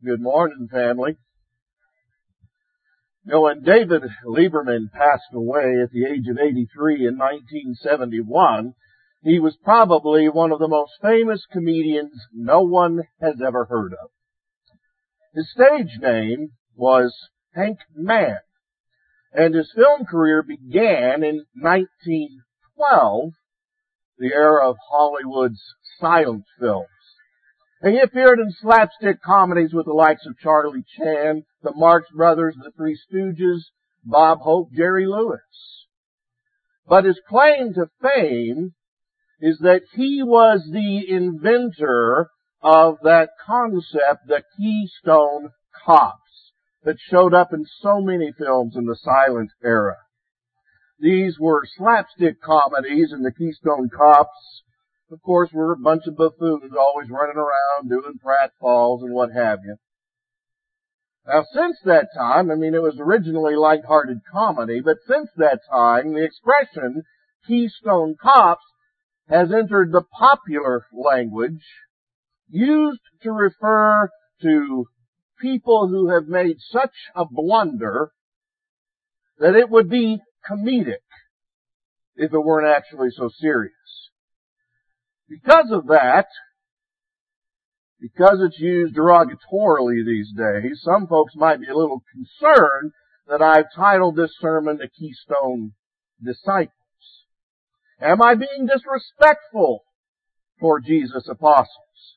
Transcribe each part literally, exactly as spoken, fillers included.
Good morning, family. You know, when David Lieberman passed away at the age of eighty-three in nineteen seventy-one, he was probably one of the most famous comedians no one has ever heard of. His stage name was Hank Mann, and his film career began in nineteen twelve, the era of Hollywood's silent films. And he appeared in slapstick comedies with the likes of Charlie Chan, the Marx Brothers, the Three Stooges, Bob Hope, Jerry Lewis. But his claim to fame is that he was the inventor of that concept, the Keystone Cops, that showed up in so many films in the silent era. These were slapstick comedies, and the Keystone Cops, of course, were a bunch of buffoons always running around doing pratfalls and what have you. Now, since that time, I mean, it was originally lighthearted comedy, but since that time, the expression Keystone Cops has entered the popular language, used to refer to people who have made such a blunder that it would be comedic if it weren't actually so serious. Because of that, because it's used derogatorily these days, some folks might be a little concerned that I've titled this sermon The Keystone Disciples. Am I being disrespectful toward Jesus' apostles?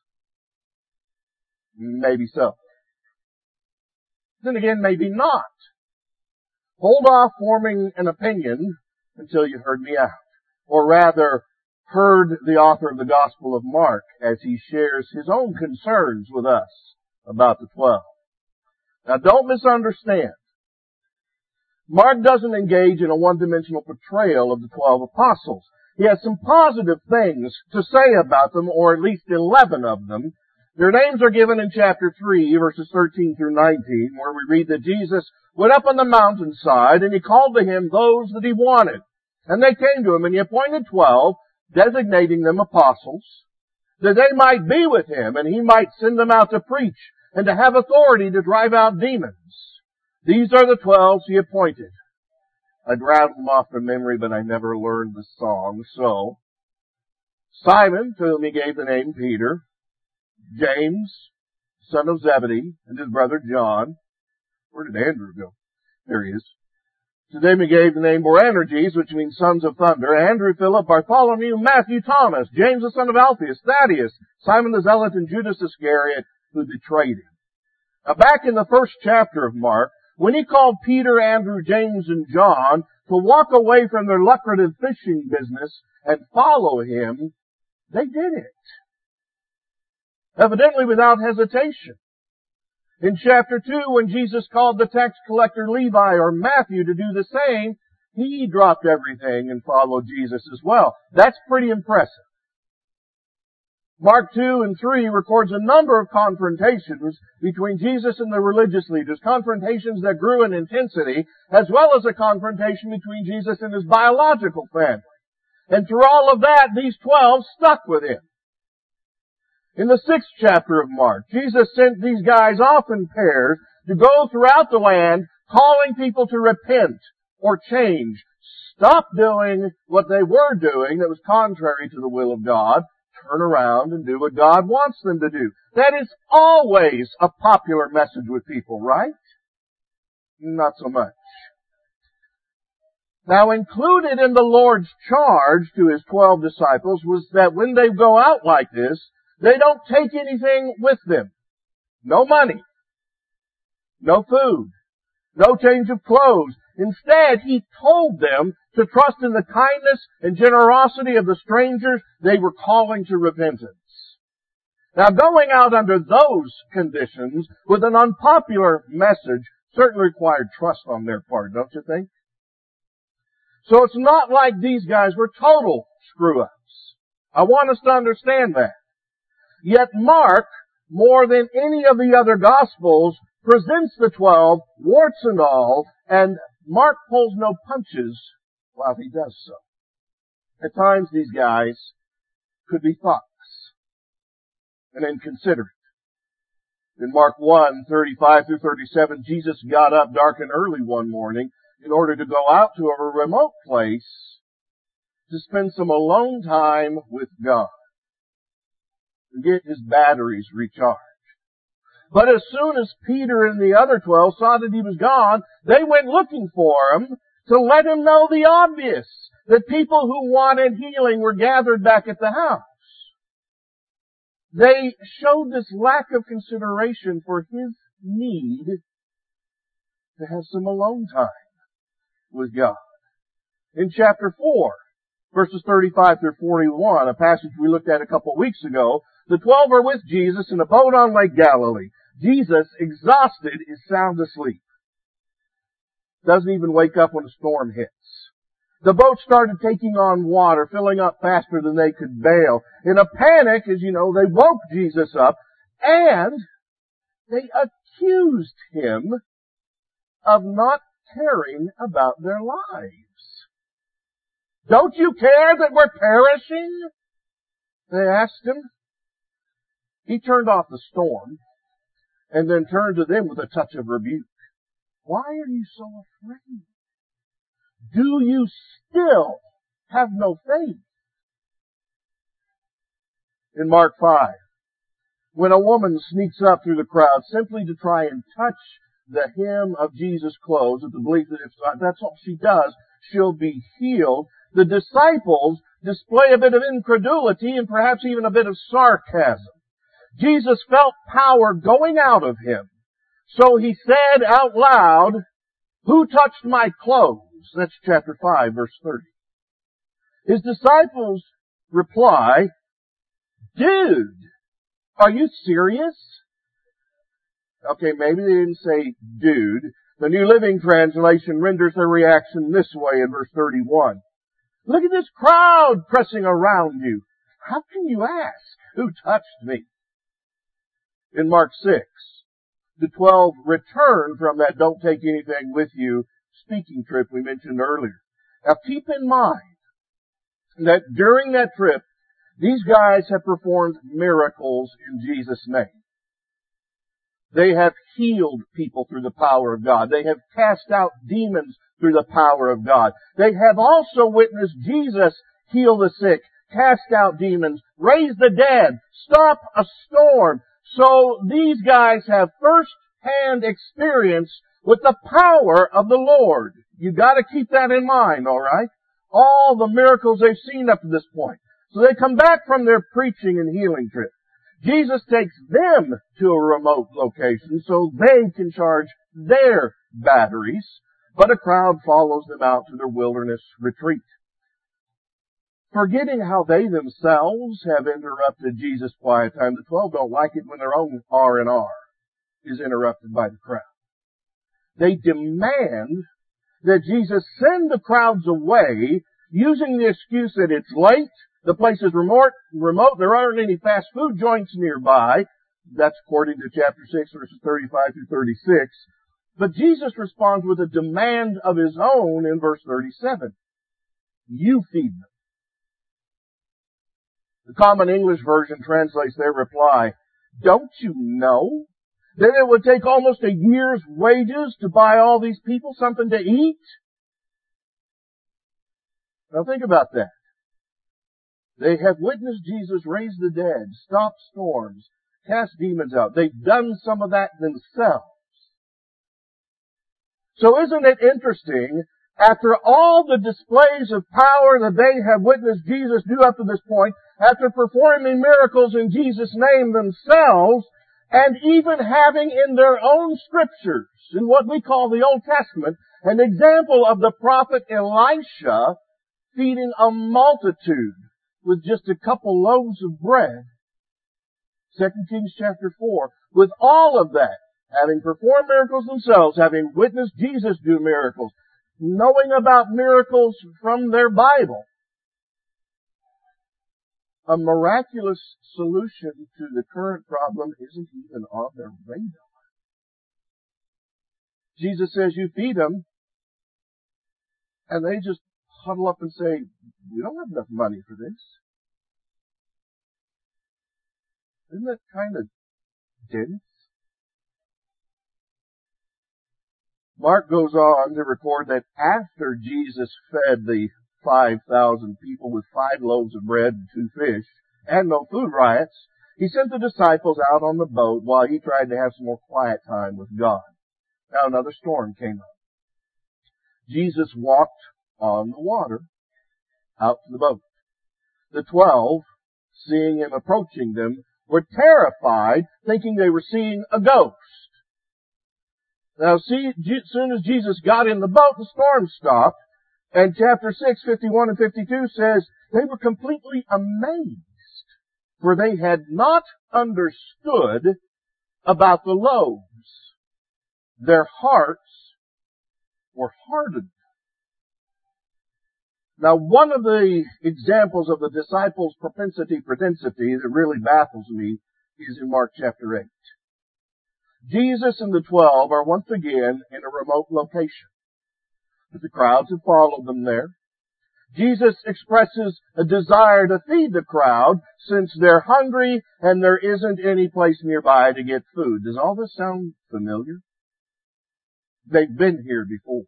Maybe so. Then again, maybe not. Hold off forming an opinion until you've heard me out. Or rather, heard the author of the Gospel of Mark as he shares his own concerns with us about the twelve. Now, don't misunderstand. Mark doesn't engage in a one-dimensional portrayal of the twelve apostles. He has some positive things to say about them, or at least eleven of them. Their names are given in chapter three, verses thirteen through nineteen, where we read that Jesus went up on the mountainside, and he called to him those that he wanted. And they came to him, and he appointed twelve, designating them apostles, that they might be with him, and he might send them out to preach, and to have authority to drive out demons. These are the twelve he appointed. I'd rattle them off from memory, but I never learned the song, so. Simon, to whom he gave the name Peter. James, son of Zebedee, and his brother John. Where did Andrew go? There he is. To them he gave the name Boanerges, which means sons of thunder. Andrew, Philip, Bartholomew, Matthew, Thomas, James the son of Alphaeus, Thaddeus, Simon the Zealot, and Judas Iscariot, who betrayed him. Now, back in the first chapter of Mark, when he called Peter, Andrew, James, and John to walk away from their lucrative fishing business and follow him, they did it. Evidently without hesitation. In chapter two, when Jesus called the tax collector Levi or Matthew to do the same, he dropped everything and followed Jesus as well. That's pretty impressive. Mark two and three records a number of confrontations between Jesus and the religious leaders, confrontations that grew in intensity, as well as a confrontation between Jesus and his biological family. And through all of that, these twelve stuck with him. In the sixth chapter of Mark, Jesus sent these guys off in pairs to go throughout the land, calling people to repent or change. Stop doing what they were doing that was contrary to the will of God. Turn around and do what God wants them to do. That is always a popular message with people, right? Not so much. Now, included in the Lord's charge to his twelve disciples was that when they go out like this, they don't take anything with them. No money. No food. No change of clothes. Instead, he told them to trust in the kindness and generosity of the strangers they were calling to repentance. Now, going out under those conditions with an unpopular message certainly required trust on their part, don't you think? So it's not like these guys were total screw-ups. I want us to understand that. Yet Mark, more than any of the other Gospels, presents the twelve, warts and all, and Mark pulls no punches while he does so. At times these guys could be thoughtless and inconsiderate. In Mark one, thirty-five through thirty-seven, Jesus got up dark and early one morning in order to go out to a remote place to spend some alone time with God and get his batteries recharged. But as soon as Peter and the other twelve saw that he was gone, they went looking for him to let him know the obvious, that people who wanted healing were gathered back at the house. They showed this lack of consideration for his need to have some alone time with God. In chapter four, verses thirty-five through forty-one, a passage we looked at a couple of weeks ago, the twelve are with Jesus in a boat on Lake Galilee. Jesus, exhausted, is sound asleep. Doesn't even wake up when a storm hits. The boat started taking on water, filling up faster than they could bail. In a panic, as you know, they woke Jesus up, and they accused him of not caring about their lives. Don't you care that we're perishing? They asked him. He turned off the storm, and then turned to them with a touch of rebuke. Why are you so afraid? Do you still have no faith? In Mark five, when a woman sneaks up through the crowd simply to try and touch the hem of Jesus' clothes, with the belief that if that's all she does, she'll be healed, the disciples display a bit of incredulity and perhaps even a bit of sarcasm. Jesus felt power going out of him, so he said out loud, "Who touched my clothes?" That's chapter five, verse thirty. His disciples reply, "Dude, are you serious?" Okay, maybe they didn't say dude. The New Living Translation renders their reaction this way in verse thirty-one. "Look at this crowd pressing around you. How can you ask, who touched me?" In Mark six, the twelve return from that don't take anything with you speaking trip we mentioned earlier. Now keep in mind that during that trip, these guys have performed miracles in Jesus' name. They have healed people through the power of God. They have cast out demons through the power of God. They have also witnessed Jesus heal the sick, cast out demons, raise the dead, stop a storm. So these guys have first-hand experience with the power of the Lord. You gotta keep that in mind, alright? All the miracles they've seen up to this point. So they come back from their preaching and healing trip. Jesus takes them to a remote location so they can charge their batteries, but a crowd follows them out to their wilderness retreat. Forgetting how they themselves have interrupted Jesus' quiet time, the twelve don't like it when their own R and R is interrupted by the crowd. They demand that Jesus send the crowds away using the excuse that it's late, the place is remote, remote, there aren't any fast food joints nearby. That's according to chapter six, verses thirty-five through thirty-six. But Jesus responds with a demand of his own in verse thirty-seven. You feed them. The Common English Version translates their reply, "Don't you know that it would take almost a year's wages to buy all these people something to eat?" Now think about that. They have witnessed Jesus raise the dead, stop storms, cast demons out. They've done some of that themselves. So isn't it interesting, after all the displays of power that they have witnessed Jesus do up to this point, after performing miracles in Jesus' name themselves, and even having in their own scriptures, in what we call the Old Testament, an example of the prophet Elisha feeding a multitude with just a couple loaves of bread. Second Kings chapter four. With all of that, having performed miracles themselves, having witnessed Jesus do miracles, knowing about miracles from their Bible, a miraculous solution to the current problem isn't even on their radar. Jesus says you feed them, and they just huddle up and say, "We don't have enough money for this." Isn't that kind of dense? Mark goes on to record that after Jesus fed the five thousand people with five loaves of bread and two fish, and no food riots, he sent the disciples out on the boat while he tried to have some more quiet time with God. Now another storm came up. Jesus walked on the water out to the boat. The twelve, seeing him approaching them, were terrified, thinking they were seeing a ghost. Now, see, as soon as Jesus got in the boat, the storm stopped, and chapter six, fifty-one and fifty-two says they were completely amazed, for they had not understood about the loaves. Their hearts were hardened. Now, one of the examples of the disciples' propensity propensity that really baffles me is in Mark chapter eight. Jesus and the twelve are once again in a remote location, but the crowds have followed them there. Jesus expresses a desire to feed the crowd since they're hungry and there isn't any place nearby to get food. Does all this sound familiar? They've been here before.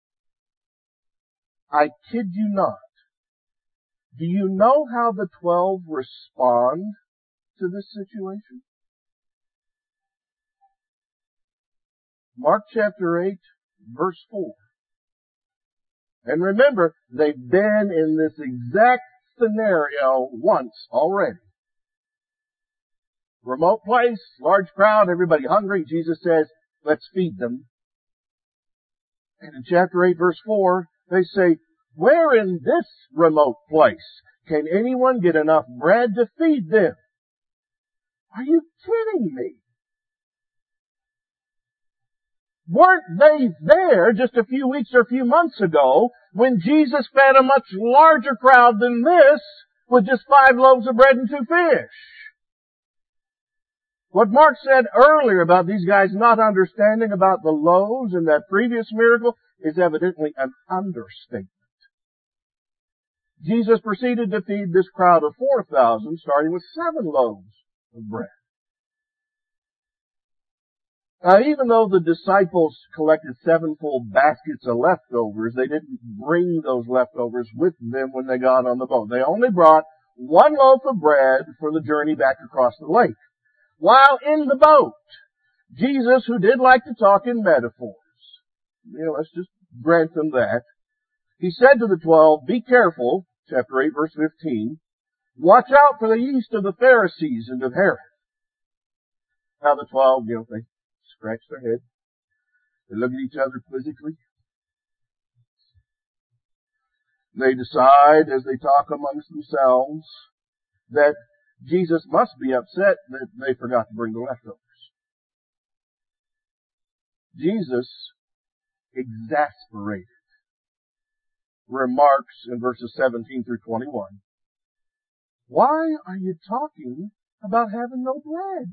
I kid you not. Do you know how the twelve respond to this situation? Mark chapter eight, verse four. And remember, they've been in this exact scenario once already. Remote place, large crowd, everybody hungry. Jesus says, let's feed them. And in chapter eight, verse four, they say, where in this remote place can anyone get enough bread to feed them? Are you kidding me? Weren't they there just a few weeks or a few months ago when Jesus fed a much larger crowd than this with just five loaves of bread and two fish? What Mark said earlier about these guys not understanding about the loaves and that previous miracle is evidently an understatement. Jesus proceeded to feed this crowd of four thousand, starting with seven loaves of bread. Now, even though the disciples collected seven full baskets of leftovers, they didn't bring those leftovers with them when they got on the boat. They only brought one loaf of bread for the journey back across the lake. While in the boat, Jesus, who did like to talk in metaphors, you know, let's just grant them that, he said to the twelve, be careful, chapter eight, verse fifteen, watch out for the yeast of the Pharisees and of Herod. Now the twelve, you know, they scratch their head. They look at each other quizzically. They decide as they talk amongst themselves that Jesus must be upset that they forgot to bring the leftovers. Jesus, exasperated, remarks in verses seventeen through twenty-one, why are you talking about having no bread?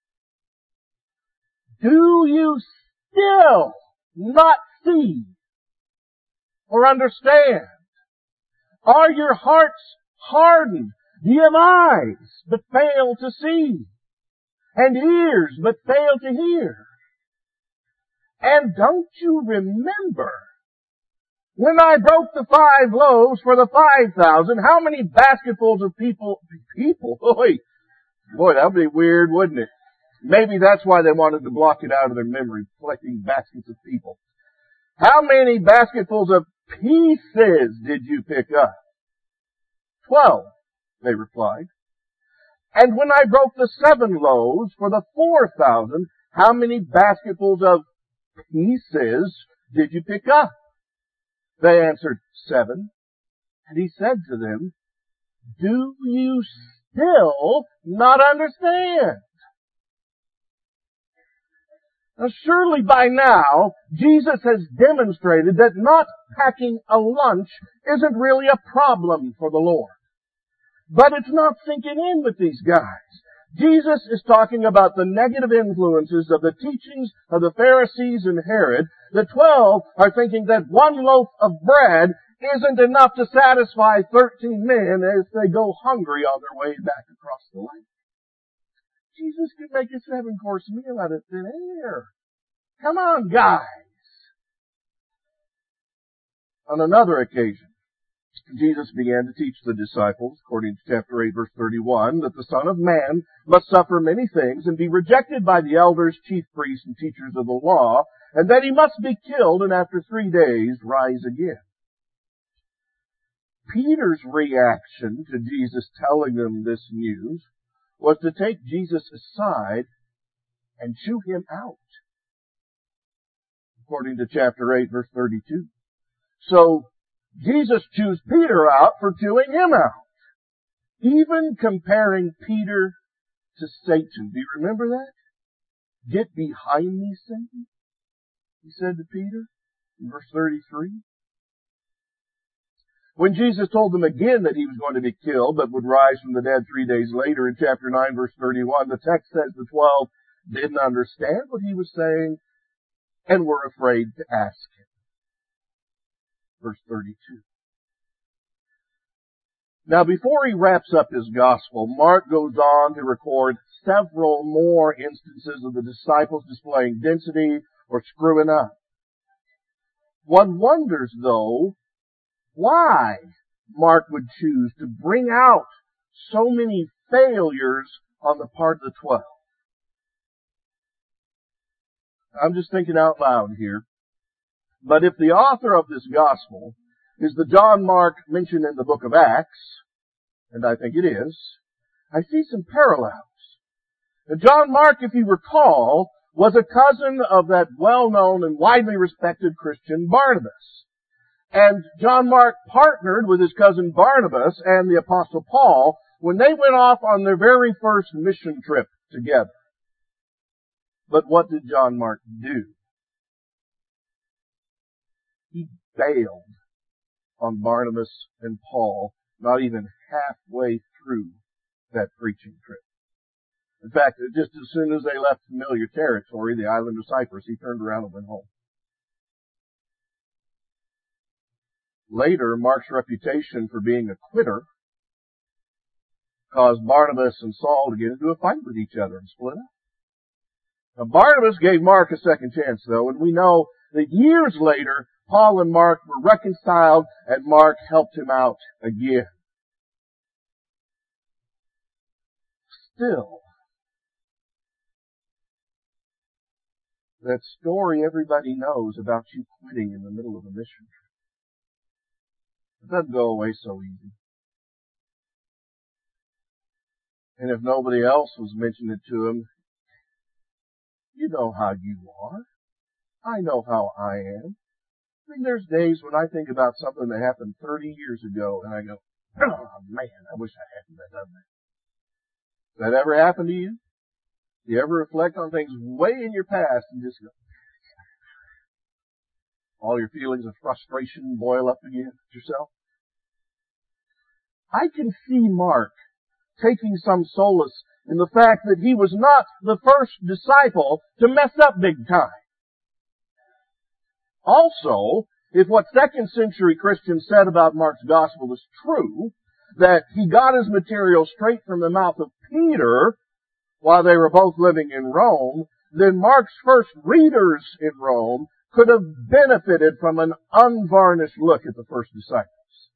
Do you still not see or understand? Are your hearts hardened? Do you have eyes but fail to see? And ears but fail to hear? And don't you remember when I broke the five loaves for the five thousand, how many basketfuls of people, people, boy, boy, that would be weird, wouldn't it? Maybe that's why they wanted to block it out of their memory, collecting baskets of people. How many basketfuls of pieces did you pick up? Twelve, they replied. And when I broke the seven loaves for the four thousand, how many basketfuls of pieces did you pick up? They answered, seven. And he said to them, do you still not understand? Now surely by now, Jesus has demonstrated that not packing a lunch isn't really a problem for the Lord. But it's not sinking in with these guys. Jesus is talking about the negative influences of the teachings of the Pharisees and Herod. The twelve are thinking that one loaf of bread isn't enough to satisfy thirteen men as they go hungry on their way back across the lake. Jesus could make a seven-course meal out of thin air. Come on, guys. On another occasion, Jesus began to teach the disciples, according to chapter eight, verse thirty-one, that the Son of Man must suffer many things and be rejected by the elders, chief priests, and teachers of the law, and that he must be killed and after three days rise again. Peter's reaction to Jesus telling them this news was to take Jesus aside and chew him out, according to chapter eight, verse thirty-two. So, Jesus chews Peter out for chewing him out, even comparing Peter to Satan. Do you remember that? Get behind me, Satan, he said to Peter in verse thirty-three. When Jesus told them again that he was going to be killed, but would rise from the dead three days later in chapter nine, verse thirty-one, the text says the twelve didn't understand what he was saying and were afraid to ask him. Verse thirty-two. Now, before he wraps up his gospel, Mark goes on to record several more instances of the disciples displaying density or screwing up. One wonders, though, why Mark would choose to bring out so many failures on the part of the twelve. I'm just thinking out loud here. But if the author of this gospel is the John Mark mentioned in the book of Acts, and I think it is, I see some parallels. Now, John Mark, if you recall, was a cousin of that well-known and widely respected Christian Barnabas. And John Mark partnered with his cousin Barnabas and the Apostle Paul when they went off on their very first mission trip together. But what did John Mark do? He bailed on Barnabas and Paul not even halfway through that preaching trip. In fact, just as soon as they left familiar territory, the island of Cyprus, he turned around and went home. Later, Mark's reputation for being a quitter caused Barnabas and Saul to get into a fight with each other and split up. Now, Barnabas gave Mark a second chance, though, and we know that years later, Paul and Mark were reconciled, and Mark helped him out again. Still, that story everybody knows about you quitting in the middle of a mission trip, it doesn't go away so easy. And if nobody else was mentioning it to him, you know how you are. I know how I am. I mean, there's days when I think about something that happened thirty years ago, and I go, oh man, I wish I hadn't done that. Does that ever happen to you? Do you ever reflect on things way in your past and just go, all your feelings of frustration boil up again at yourself? I can see Mark taking some solace in the fact that he was not the first disciple to mess up big time. Also, if what second century Christians said about Mark's gospel is true, that he got his material straight from the mouth of Peter while they were both living in Rome, then Mark's first readers in Rome could have benefited from an unvarnished look at the first disciples.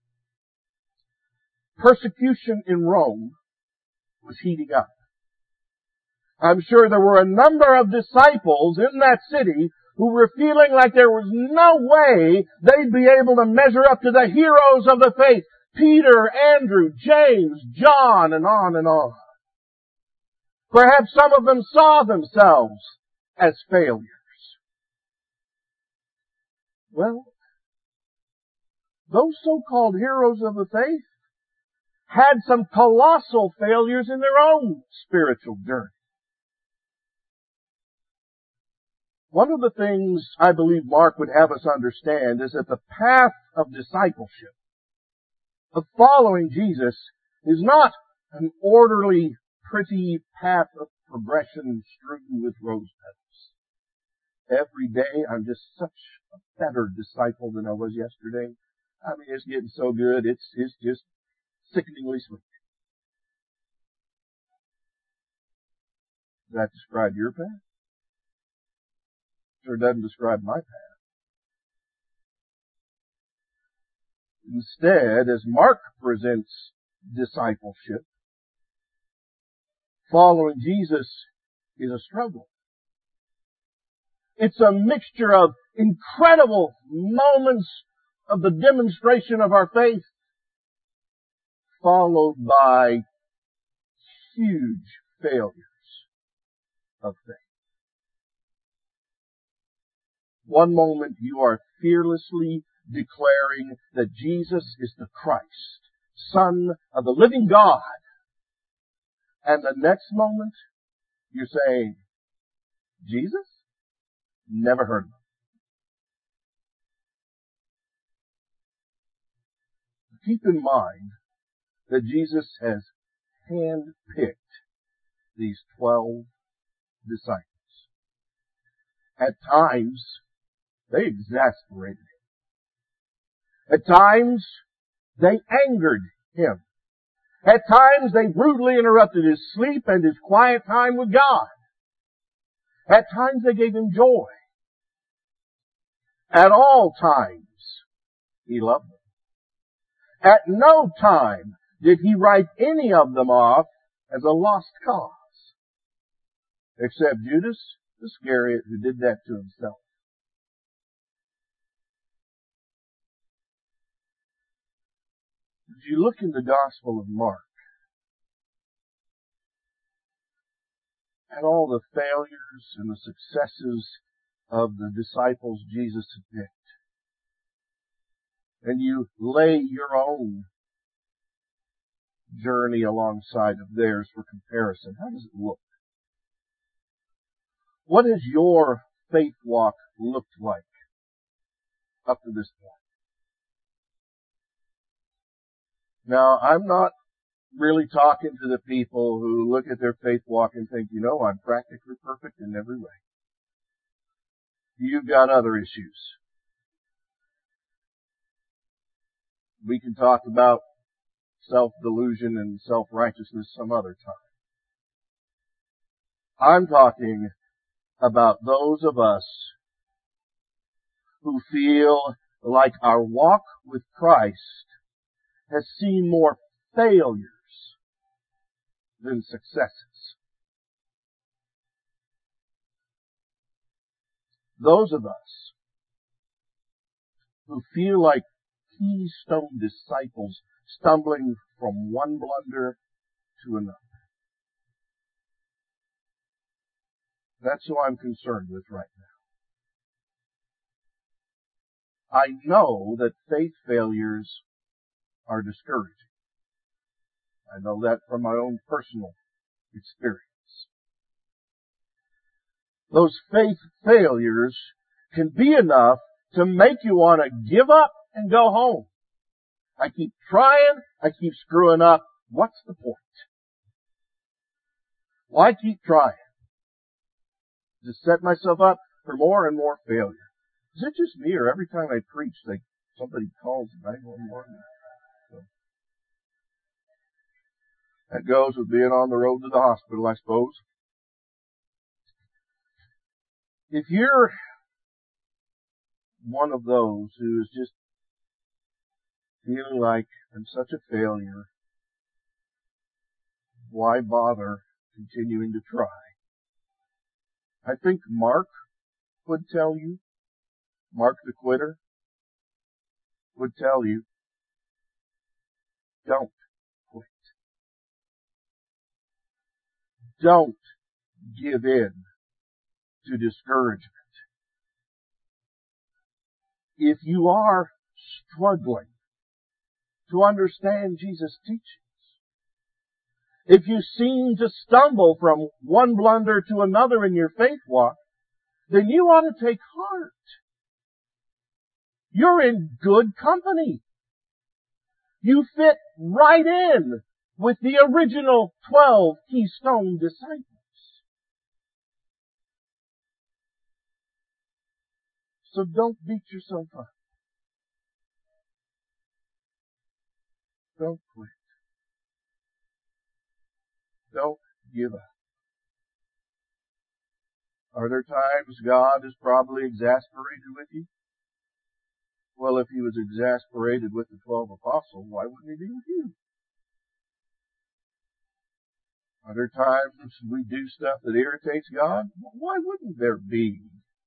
Persecution in Rome was heating up. I'm sure there were a number of disciples in that city who were feeling like there was no way they'd be able to measure up to the heroes of the faith. Peter, Andrew, James, John, and on and on. Perhaps some of them saw themselves as failures. Well, those so-called heroes of the faith had some colossal failures in their own spiritual journey. One of the things I believe Mark would have us understand is that the path of discipleship, of following Jesus, is not an orderly, pretty path of progression strewn with rose petals. Every day I'm just such a better disciple than I was yesterday. I mean, it's getting so good, it's, it's just sickeningly sweet. Does that describe your path? Sure doesn't describe my path. Instead, as Mark presents discipleship, following Jesus is a struggle. It's a mixture of incredible moments of the demonstration of our faith, followed by huge failures of faith. One moment you are fearlessly declaring that Jesus is the Christ, Son of the living God. And the next moment, you're saying, Jesus? Never heard of him. Keep in mind that Jesus has handpicked these twelve disciples. At times, they exasperated him. At times, they angered him. At times, they brutally interrupted his sleep and his quiet time with God. At times, they gave him joy. At all times, he loved them. At no time did he write any of them off as a lost cause, except Judas Iscariot, who did that to himself. As you look in the Gospel of Mark at all the failures and the successes of the disciples Jesus had picked, and you lay your own journey alongside of theirs for comparison, how does it look? What has your faith walk looked like up to this point? Now, I'm not really talking to the people who look at their faith walk and think, you know, I'm practically perfect in every way. You've got other issues. We can talk about self-delusion and self-righteousness some other time. I'm talking about those of us who feel like our walk with Christ has seen more failures than successes. Those of us who feel like keystone disciples stumbling from one blunder to another. That's who I'm concerned with right now. I know that faith failures are discouraging. I know that from my own personal experience. Those faith failures can be enough to make you want to give up and go home. I keep trying, I keep screwing up. What's the point? Why keep trying? Just set myself up for more and more failure. Is it just me, or every time I preach, like somebody calls nine one one? So that goes with being on the road to the hospital, I suppose. If you're one of those who is just feeling like I'm such a failure, why bother continuing to try? I think Mark would tell you, Mark the quitter would tell you, don't quit. Don't give in to discouragement. If you are struggling to understand Jesus' teachings, if you seem to stumble from one blunder to another in your faith walk, then you ought to take heart. You're in good company. You fit right in with the original twelve keystone disciples. So don't beat yourself up. Don't quit. Don't give up. Are there times God is probably exasperated with you? Well, if he was exasperated with the twelve apostles, why wouldn't he be with you? Are there times we do stuff that irritates God? Why wouldn't there be?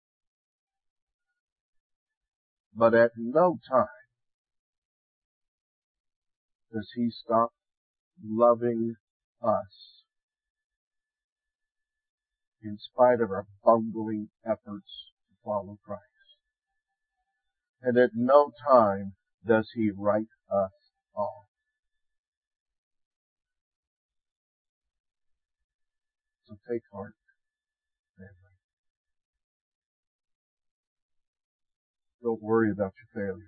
But at no time does he stop loving us in spite of our bungling efforts to follow Christ. And at no time does he write us off. So take heart, family. Don't worry about your failures.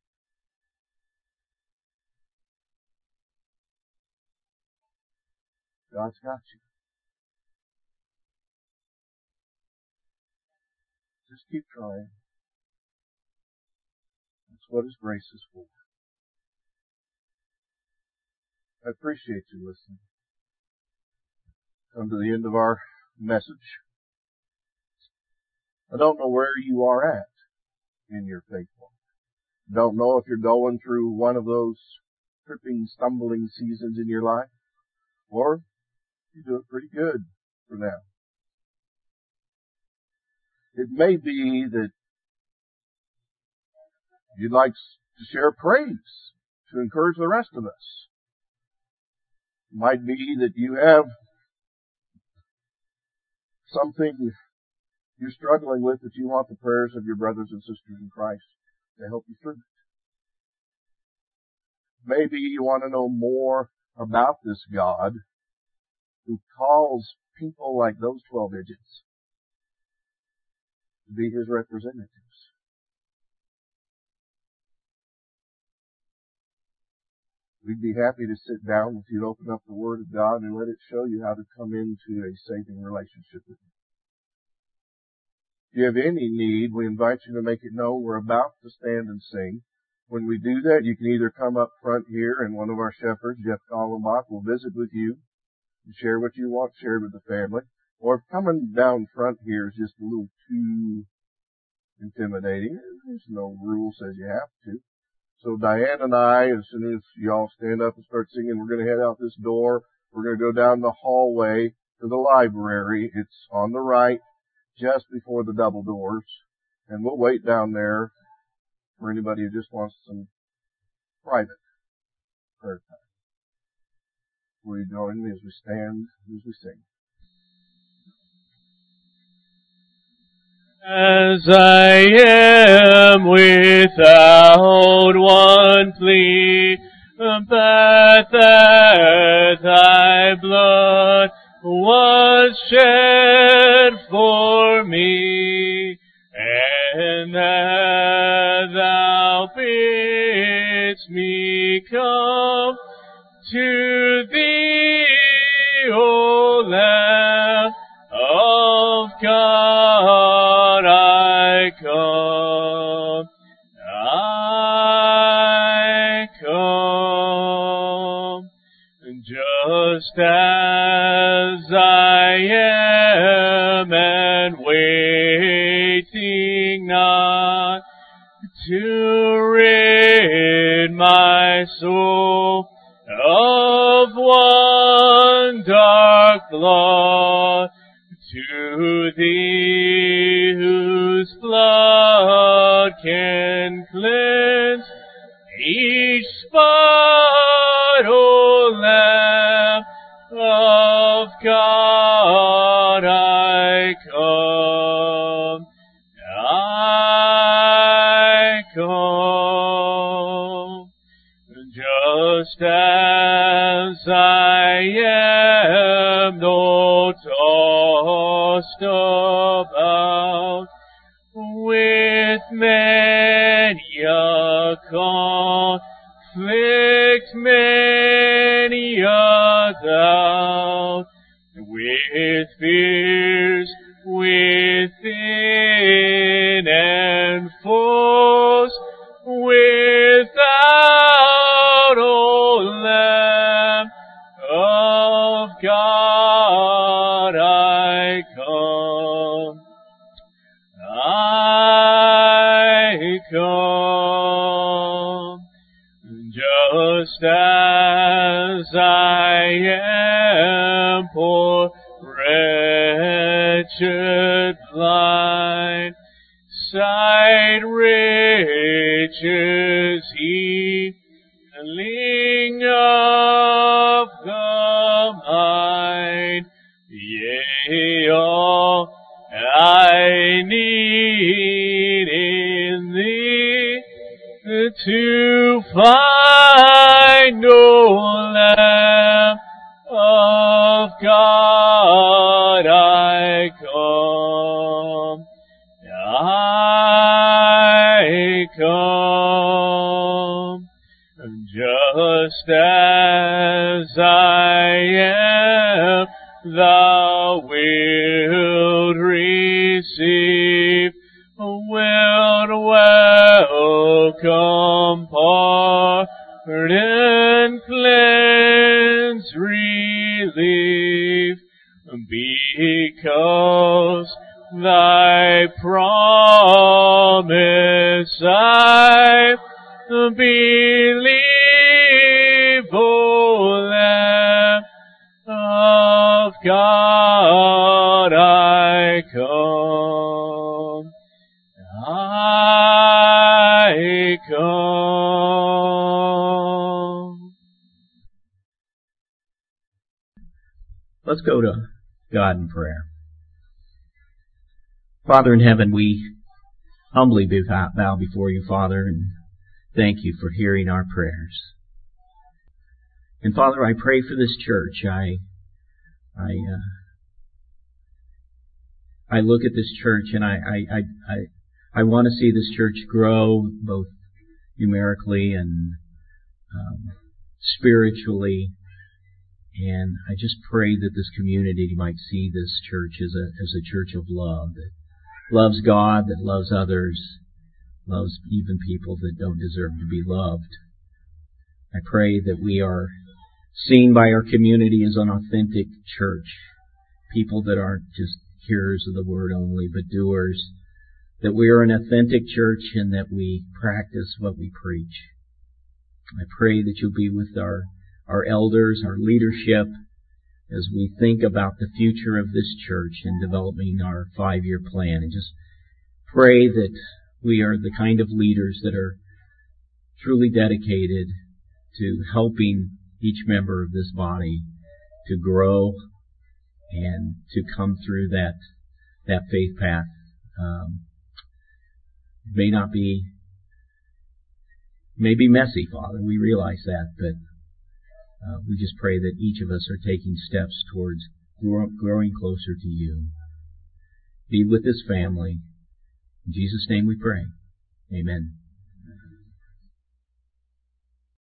God's got you. Just keep trying. That's what His grace is for. I appreciate you listening. Come to the end of our message. I don't know where you are at in your faith walk. Don't know if you're going through one of those tripping, stumbling seasons in your life, or you do it pretty good for now. It may be that you'd like to share praise to encourage the rest of us. It might be that you have something you're struggling with that you want the prayers of your brothers and sisters in Christ to help you through it. Maybe you want to know more about this God who calls people like those twelve digits to be His representatives. We'd be happy to sit down with you, open up the Word of God, and let it show you how to come into a saving relationship with Him. If you have any need, we invite you to make it known. We're about to stand and sing. When we do that, you can either come up front here and one of our shepherds, Jeff Kallenbach, will visit with you and share what you want shared with the family. Or if coming down front here is just a little too intimidating, there's no rule says you have to. So Diane and I, as soon as y'all stand up and start singing, we're going to head out this door. We're going to go down the hallway to the library. It's on the right, just before the double doors. And we'll wait down there for anybody who just wants some private prayer time. Will you join me as we stand, as we sing? As I am without one plea, but that thy blood was shed for me, and that thou bidst me come to thee, O Lamb of God, I come, I come, just as I am, and waiting not to rid my soul of one dark thought, to thee whose blood can cleanse each spot, O Lamb of God, I come, I come, just as I am, though tossed about with many a conflict, many a doubt, with fears within and foes without, O Lamb of God, I come, I come. blind, sight riches healing of the mind. Yea, all I need in Thee to find, O Lamb of God, I come, I come, just as I am, Thou wilt receive, wilt welcome, pardon, cleanse, relieve, because Thy promise I believe, O Lamb of God, I come, I come. Let's go to God in prayer. Father in heaven, we humbly bow before you, Father, and thank you for hearing our prayers. And Father, I pray for this church. I, I, uh, I look at this church, and I, I, I, I, I want to see this church grow both numerically and um, spiritually. And I just pray that this community might see this church as a as a church of love, that loves God, that loves others, loves even people that don't deserve to be loved. I pray that we are seen by our community as an authentic church, people that aren't just hearers of the word only, but doers, that we are an authentic church and that we practice what we preach. I pray that you'll be with our, our elders, our leadership, as we think about the future of this church and developing our five-year plan. And just pray that we are the kind of leaders that are truly dedicated to helping each member of this body to grow and to come through that that faith path. Um, it may not be, may be messy, Father. We realize that, but uh, we just pray that each of us are taking steps towards grow, growing closer to you. Be with this family. In Jesus' name we pray. Amen.